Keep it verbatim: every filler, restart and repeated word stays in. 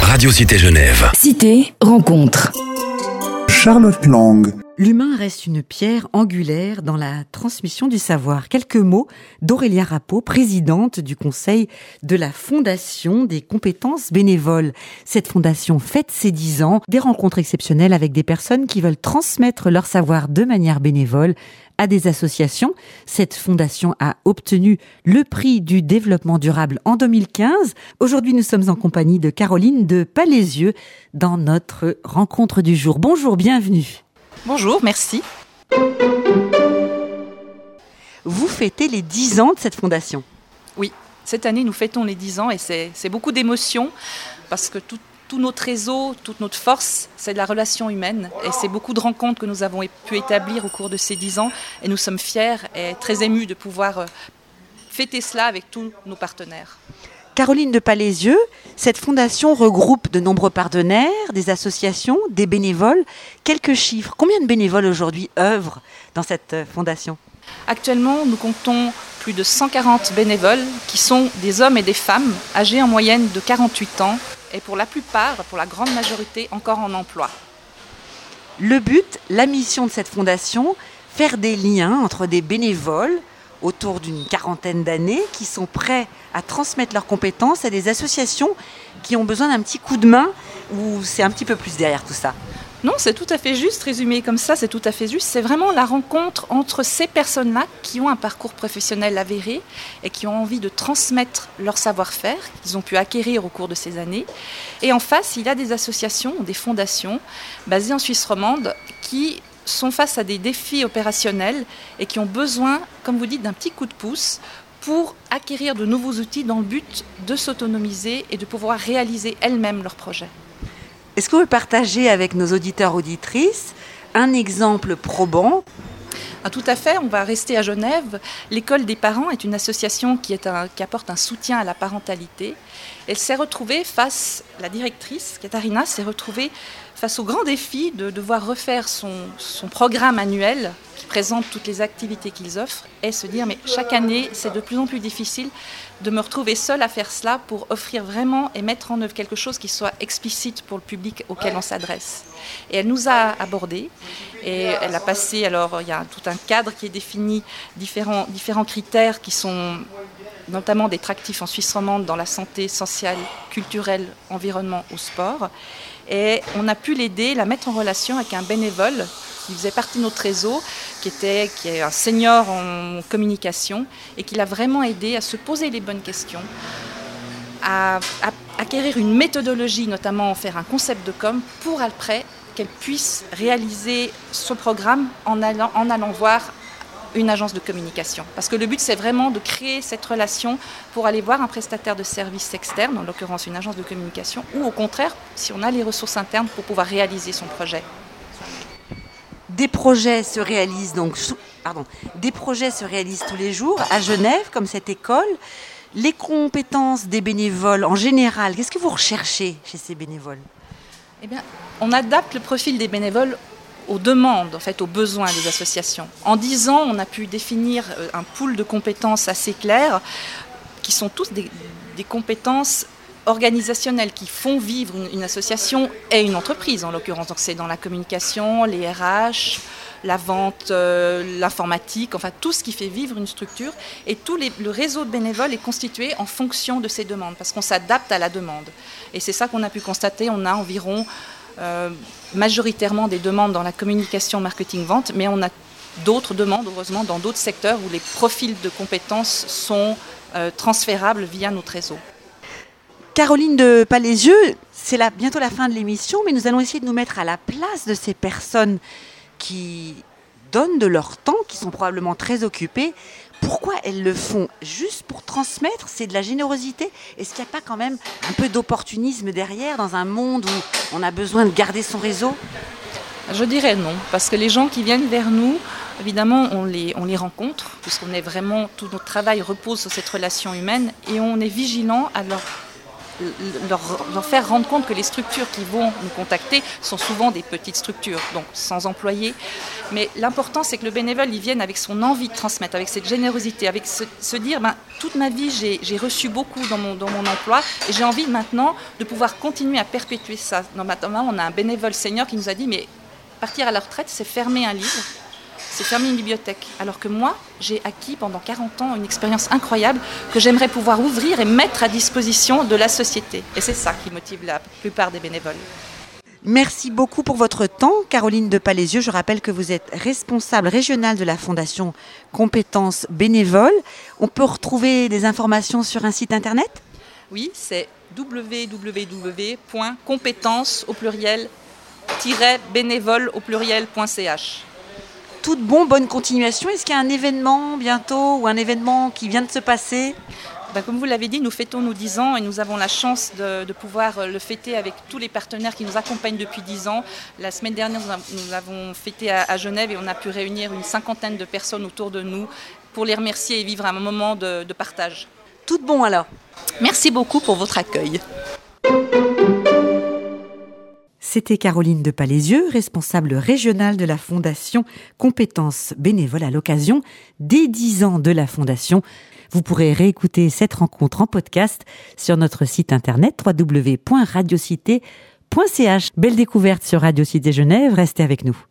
Radio Cité Genève. Cité rencontre. Charlotte Lang. L'humain reste une pierre angulaire dans la transmission du savoir. Quelques mots d'Aurélia Rappeau, présidente du conseil de la Fondation des compétences bénévoles. Cette fondation fête ses dix ans, des rencontres exceptionnelles avec des personnes qui veulent transmettre leur savoir de manière bénévole à des associations. Cette fondation a obtenu le prix du développement durable en deux mille quinze. Aujourd'hui, nous sommes en compagnie de Caroline de Palaisieux dans notre rencontre du jour. Bonjour, bienvenue. Bonjour, merci. Vous fêtez les dix ans de cette fondation. Oui, cette année, nous fêtons les dix ans et c'est, c'est beaucoup d'émotions parce que tout, tout notre réseau, toute notre force, c'est de la relation humaine et c'est beaucoup de rencontres que nous avons pu établir au cours de ces dix ans et nous sommes fiers et très émus de pouvoir fêter cela avec tous nos partenaires. Caroline de Palaisieux, cette fondation regroupe de nombreux partenaires, des associations, des bénévoles. Quelques chiffres. Combien de bénévoles aujourd'hui œuvrent dans cette fondation ? Actuellement, nous comptons plus de cent quarante bénévoles qui sont des hommes et des femmes âgés en moyenne de quarante-huit ans et pour la plupart, pour la grande majorité, encore en emploi. Le but, la mission de cette fondation, faire des liens entre des bénévoles autour d'une quarantaine d'années qui sont prêts à transmettre leurs compétences à des associations qui ont besoin d'un petit coup de main ou c'est un petit peu plus derrière tout ça ? Non, c'est tout à fait juste, résumé comme ça, c'est tout à fait juste. C'est vraiment la rencontre entre ces personnes-là qui ont un parcours professionnel avéré et qui ont envie de transmettre leur savoir-faire qu'ils ont pu acquérir au cours de ces années. Et en face, il y a des associations, des fondations basées en Suisse romande qui sont face à des défis opérationnels et qui ont besoin, comme vous dites, d'un petit coup de pouce pour acquérir de nouveaux outils dans le but de s'autonomiser et de pouvoir réaliser elles-mêmes leurs projets. Est-ce que vous pouvez partager avec nos auditeurs auditrices un exemple probant ? Ah, tout à fait, on va rester à Genève. L'École des parents est une association qui, est un, qui apporte un soutien à la parentalité. Elle s'est retrouvée face, la directrice, Katharina, s'est retrouvée face au grand défi de devoir refaire son, son programme annuel qui présente toutes les activités qu'ils offrent et se dire mais chaque année c'est de plus en plus difficile de me retrouver seule à faire cela pour offrir vraiment et mettre en œuvre quelque chose qui soit explicite pour le public auquel on s'adresse. Et elle nous a abordés et elle a passé, alors il y a tout un cadre qui est défini, différents, différents critères qui sont notamment des tractifs en Suisse romande dans la santé sociale, culturelle, environnement ou sport. Et on a pu l'aider, la mettre en relation avec un bénévole qui faisait partie de notre réseau, qui, était, qui est un senior en communication et qui l'a vraiment aidé à se poser les bonnes questions, à, à acquérir une méthodologie, notamment faire un concept de com, pour après qu'elle puisse réaliser son programme en allant, en allant voir une agence de communication. Parce que le but, c'est vraiment de créer cette relation pour aller voir un prestataire de services externe, en l'occurrence une agence de communication, ou au contraire, si on a les ressources internes pour pouvoir réaliser son projet. Des projets se réalisent donc, pardon, des projets se réalisent tous les jours à Genève, comme cette école. Les compétences des bénévoles en général, qu'est-ce que vous recherchez chez ces bénévoles ? Eh bien, on adapte le profil des bénévoles aux demandes, en fait, aux besoins des associations. En dix ans, on a pu définir un pool de compétences assez claires, qui sont tous des, des compétences organisationnelles qui font vivre une, une association et une entreprise, en l'occurrence. Donc, c'est dans la communication, les R H, la vente, euh, l'informatique, enfin tout ce qui fait vivre une structure. Et tout les, le réseau de bénévoles est constitué en fonction de ces demandes, parce qu'on s'adapte à la demande. Et c'est ça qu'on a pu constater. On a environ Euh, majoritairement des demandes dans la communication, marketing, vente, mais on a d'autres demandes, heureusement, dans d'autres secteurs où les profils de compétences sont euh, transférables via notre réseau. Caroline de Palaisieux, c'est la, bientôt la fin de l'émission, mais nous allons essayer de nous mettre à la place de ces personnes qui donnent de leur temps, qui sont probablement très occupées. Pourquoi elles le font ? Juste pour transmettre ? C'est de la générosité ? Est-ce qu'il n'y a pas quand même un peu d'opportunisme derrière dans un monde où on a besoin de garder son réseau ? Je dirais non, parce que les gens qui viennent vers nous, évidemment, on les, on les rencontre, puisqu'on est vraiment, tout notre travail repose sur cette relation humaine, et on est vigilant à leur leur, leur faire rendre compte que les structures qui vont nous contacter sont souvent des petites structures, donc sans employés. Mais l'important, c'est que le bénévole, il vienne avec son envie de transmettre, avec cette générosité, avec se, se dire, ben, toute ma vie, j'ai, j'ai reçu beaucoup dans mon, dans mon emploi et j'ai envie maintenant de pouvoir continuer à perpétuer ça. Notamment, on a un bénévole senior qui nous a dit, mais partir à la retraite, c'est fermer un livre, c'est fermer une bibliothèque. Alors que moi, j'ai acquis pendant quarante ans une expérience incroyable que j'aimerais pouvoir ouvrir et mettre à disposition de la société. Et c'est ça qui motive la plupart des bénévoles. Merci beaucoup pour votre temps, Caroline de Palaisieux. Je rappelle que vous êtes responsable régionale de la Fondation Compétences Bénévoles. On peut retrouver des informations sur un site internet ? Oui, c'est w w w point compétences au pluriel tiret bénévole au pluriel point c h. Tout de bon, bonne continuation. Est-ce qu'il y a un événement bientôt ou un événement qui vient de se passer ? Ben, comme vous l'avez dit, nous fêtons nos dix ans et nous avons la chance de, de pouvoir le fêter avec tous les partenaires qui nous accompagnent depuis dix ans. La semaine dernière, nous l'avons fêté à, à Genève et on a pu réunir une cinquantaine de personnes autour de nous pour les remercier et vivre un moment de, de partage. Tout de bon alors. Merci beaucoup pour votre accueil. C'était Caroline de Palaisieux, responsable régionale de la Fondation Compétences Bénévoles à l'occasion des dix ans de la Fondation. Vous pourrez réécouter cette rencontre en podcast sur notre site internet w w w point radiocité point c h. Belle découverte sur Radio Cité Genève, restez avec nous.